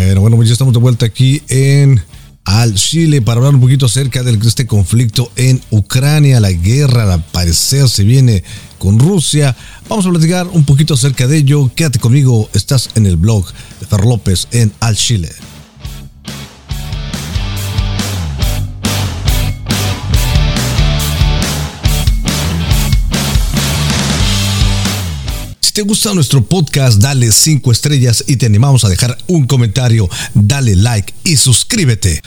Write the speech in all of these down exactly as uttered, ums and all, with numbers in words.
Bueno, bueno, pues ya estamos de vuelta aquí en Al Chile para hablar un poquito acerca de este conflicto en Ucrania. La guerra, al parecer, se viene con Rusia. Vamos a platicar un poquito acerca de ello. Quédate conmigo, estás en el blog de Fer López en Al Chile. Si te gusta nuestro podcast, dale cinco estrellas y te animamos a dejar un comentario, dale like y suscríbete.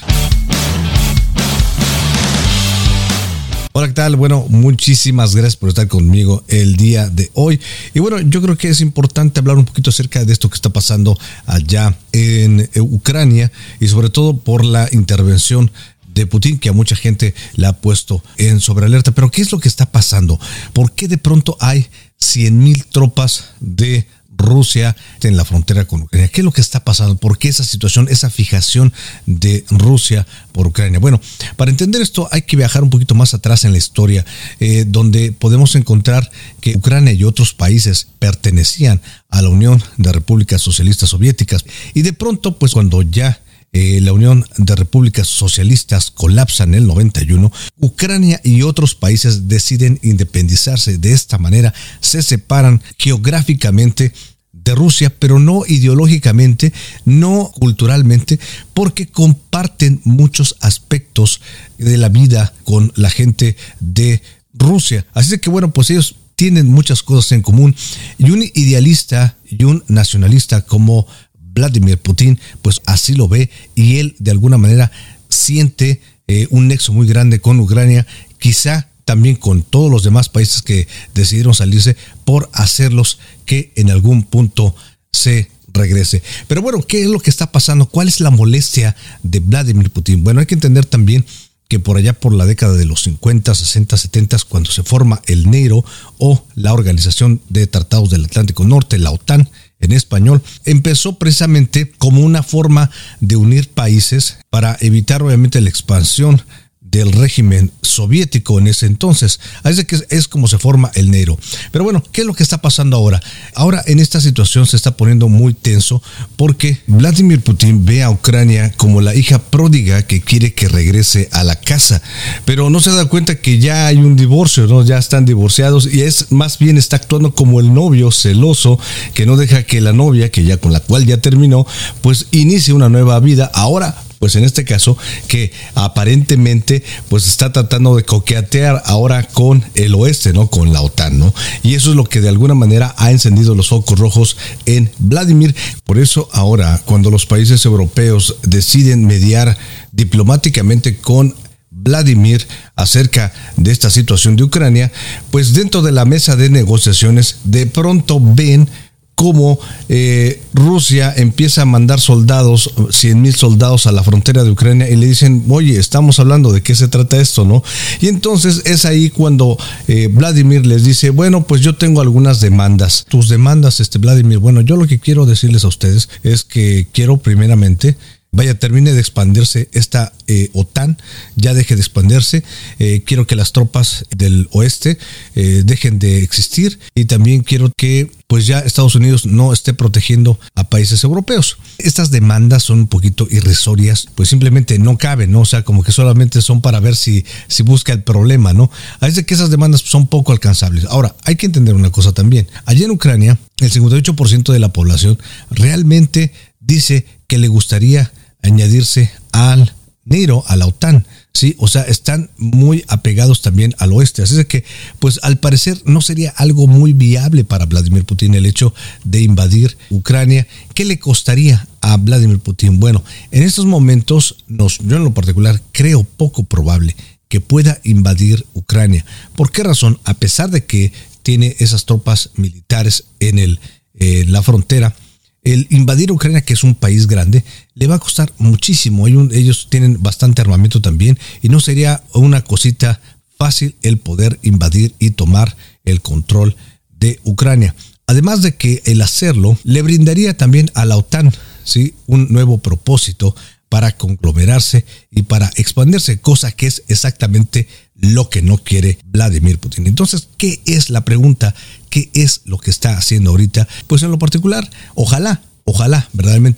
Hola, ¿qué tal? Bueno, muchísimas gracias por estar conmigo el día de hoy. Y bueno, yo creo que es importante hablar un poquito acerca de esto que está pasando allá en Ucrania y sobre todo por la intervención de Putin, que a mucha gente la ha puesto en sobrealerta. Pero ¿qué es lo que está pasando? ¿Por qué de pronto hay cien mil tropas de Rusia en la frontera con Ucrania? ¿Qué es lo que está pasando? ¿Por qué esa situación, esa fijación de Rusia por Ucrania? Bueno, para entender esto hay que viajar un poquito más atrás en la historia, eh, donde podemos encontrar que Ucrania y otros países pertenecían a la Unión de Repúblicas Socialistas Soviéticas. Y de pronto, pues cuando ya Eh, la Unión de Repúblicas Socialistas colapsa en el noventa y uno, Ucrania y otros países deciden independizarse. De esta manera se separan geográficamente de Rusia, pero no ideológicamente, no culturalmente, porque comparten muchos aspectos de la vida con la gente de Rusia. Así que bueno, pues ellos tienen muchas cosas en común, y un idealista y un nacionalista como Vladimir Putin, pues así lo ve, y él de alguna manera siente eh, un nexo muy grande con Ucrania, quizá también con todos los demás países que decidieron salirse, por hacerlos que en algún punto se regrese. Pero bueno, ¿qué es lo que está pasando? ¿Cuál es la molestia de Vladimir Putin? Bueno, hay que entender también que por allá por la década de los cincuenta, sesenta, setenta, cuando se forma el NATO o la Organización de Tratados del Atlántico Norte, la OTAN en español, empezó precisamente como una forma de unir países para evitar obviamente la expansión del régimen soviético en ese entonces. Así que es como se forma el NATO. Pero bueno, ¿qué es lo que está pasando ahora? Ahora en esta situación se está poniendo muy tenso porque Vladimir Putin ve a Ucrania como la hija pródiga que quiere que regrese a la casa, pero no se da cuenta que ya hay un divorcio, ¿no? Ya están divorciados, y es más bien está actuando como el novio celoso que no deja que la novia, que ya con la cual ya terminó, pues inicie una nueva vida. Ahora, pues en este caso, que aparentemente pues está tratando de coquetear ahora con el oeste, ¿no? Con la OTAN, ¿no? Y eso es lo que de alguna manera ha encendido los focos rojos en Vladimir. Por eso ahora, cuando los países europeos deciden mediar diplomáticamente con Vladimir acerca de esta situación de Ucrania, pues dentro de la mesa de negociaciones de pronto ven cómo eh, Rusia empieza a mandar soldados, cien mil soldados a la frontera de Ucrania, y le dicen, oye, estamos hablando de qué se trata esto, ¿no? Y entonces es ahí cuando eh, Vladimir les dice, bueno, pues yo tengo algunas demandas. Tus demandas, este Vladimir, bueno, yo lo que quiero decirles a ustedes es que quiero primeramente, vaya, termine de expandirse esta eh, OTAN, ya deje de expandirse, eh, quiero que las tropas del oeste eh, dejen de existir, y también quiero que pues ya Estados Unidos no esté protegiendo a países europeos. Estas demandas son un poquito irrisorias, pues simplemente no caben, ¿no? O sea, como que solamente son para ver si, si busca el problema, ¿no? Así que esas demandas son poco alcanzables. Ahora, hay que entender una cosa también. Allí en Ucrania, el cincuenta y ocho por ciento de la población realmente dice que le gustaría añadirse al NATO, a la OTAN, ¿sí? O sea, están muy apegados también al oeste. Así es que, pues al parecer no sería algo muy viable para Vladimir Putin el hecho de invadir Ucrania. ¿Qué le costaría a Vladimir Putin? Bueno, en estos momentos, nos, yo en lo particular creo poco probable que pueda invadir Ucrania. ¿Por qué razón? A pesar de que tiene esas tropas militares en el, eh, la frontera, el invadir Ucrania, que es un país grande, le va a costar muchísimo. Ellos tienen bastante armamento también, y no sería una cosita fácil el poder invadir y tomar el control de Ucrania. Además de que el hacerlo le brindaría también a la OTAN, ¿sí?, un nuevo propósito para conglomerarse y para expandirse, cosa que es exactamente lo que no quiere Vladimir Putin. Entonces, ¿qué es la pregunta? ¿Qué es lo que está haciendo ahorita? Pues en lo particular, ojalá, ojalá verdaderamente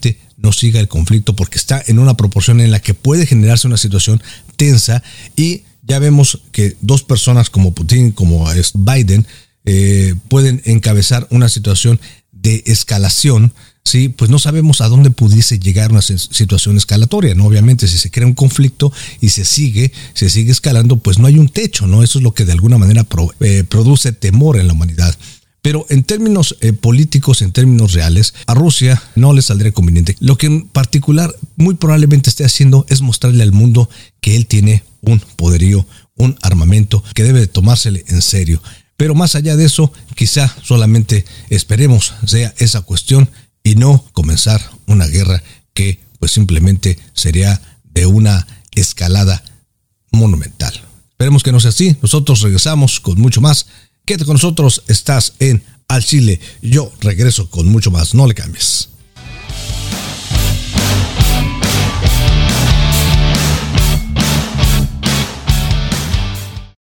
no siga el conflicto, porque está en una proporción en la que puede generarse una situación tensa, y ya vemos que dos personas como Putin, como Biden, eh, pueden encabezar una situación de escalación. Sí, pues no sabemos a dónde pudiese llegar una situación escalatoria, ¿no? Obviamente, si se crea un conflicto y se sigue, se sigue escalando, pues no hay un techo, ¿no? Eso es lo que de alguna manera pro, eh, produce temor en la humanidad. Pero en términos eh, políticos, en términos reales, a Rusia no le saldría conveniente. Lo que en particular muy probablemente esté haciendo es mostrarle al mundo que él tiene un poderío, un armamento que debe de tomársele en serio. Pero más allá de eso, quizá solamente esperemos sea esa cuestión y no comenzar una guerra que pues simplemente sería de una escalada monumental. Esperemos que no sea así. Nosotros regresamos con mucho más. Quédate con nosotros, estás en Al Chile. Yo regreso con mucho más. No le cambies.